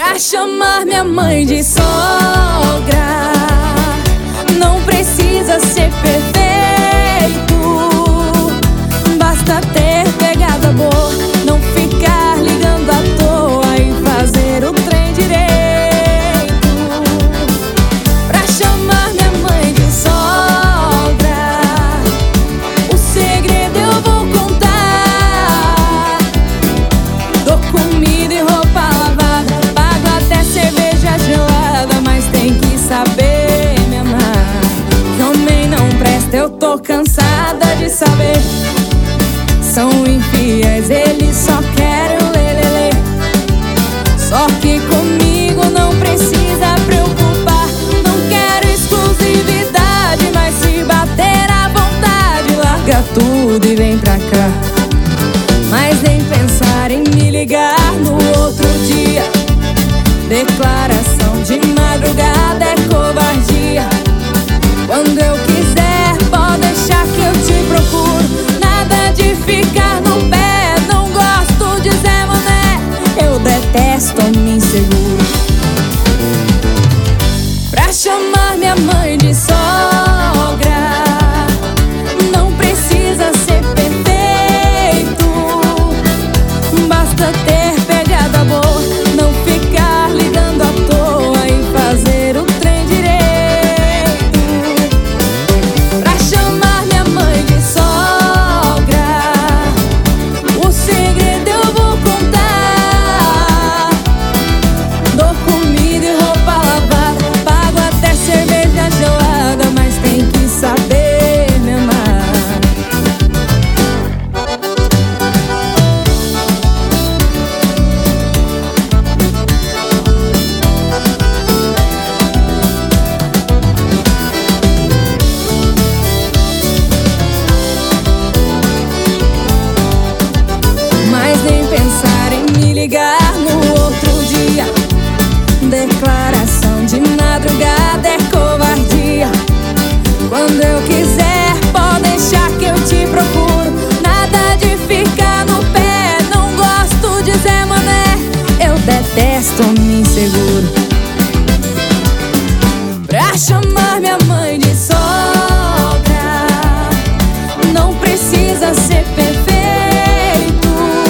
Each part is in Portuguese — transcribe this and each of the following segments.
Pra chamar minha mãe de sogra, não precisa ser perfeito, basta ter pegada boa, não ficar ligando à toa e fazer o trem direito. Pra chamar minha mãe de sogra, o segredo eu vou contar. Dou comida e roupa lavada, pago até cerveja gelada, mas tem que saber me amar. Que homem não presta, eu tô cansada de saber. São infiéis, eles só querem o lelele. Só que comigo não precisa preocupar. Não quero exclusividade, mas se bater à vontade, larga tudo e vem pra cá. Mas nem pensar em me ligar no outro dia. Declaração de madrugada é covardia. Quando eu quiser, pode deixar que eu te procuro. Nada de ficar no pé, não gosto de Zé Mané. Eu detesto homem inseguro. Pra chamar minha mãe de sogra, não precisa ser perfeito, basta ter pegada boa, não ficar ligando à toa e fazer o trem direito. Pra chamar minha mãe de sogra, o segredo eu vou contar. Dou comida e roupa lavada, pago até cerveja gelada, mas tem que saber me amar. Mas nem pensar em me ligar no outro dia. Declaração de madrugada é covardia. Quando eu quiser, pode deixar que eu te procuro. Nada de ficar no pé, não gosto de Zé Mané. Eu detesto homem inseguro. Pra chamar minha mãe de sogra, não precisa ser perfeito,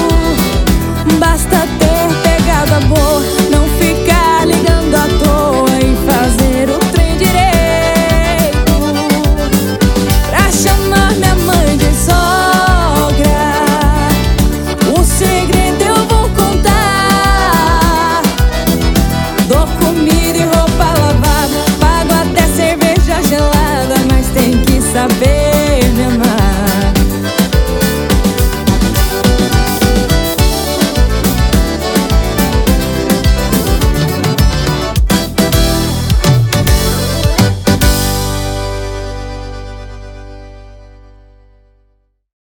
basta ter pegada boa, não ficar ligando à toa e fazer o trem direito. Pra chamar minha mãe de sogra, o segredo eu vou contar. Dou comida e roupa lavada, pago até cerveja gelada, mas tem que saber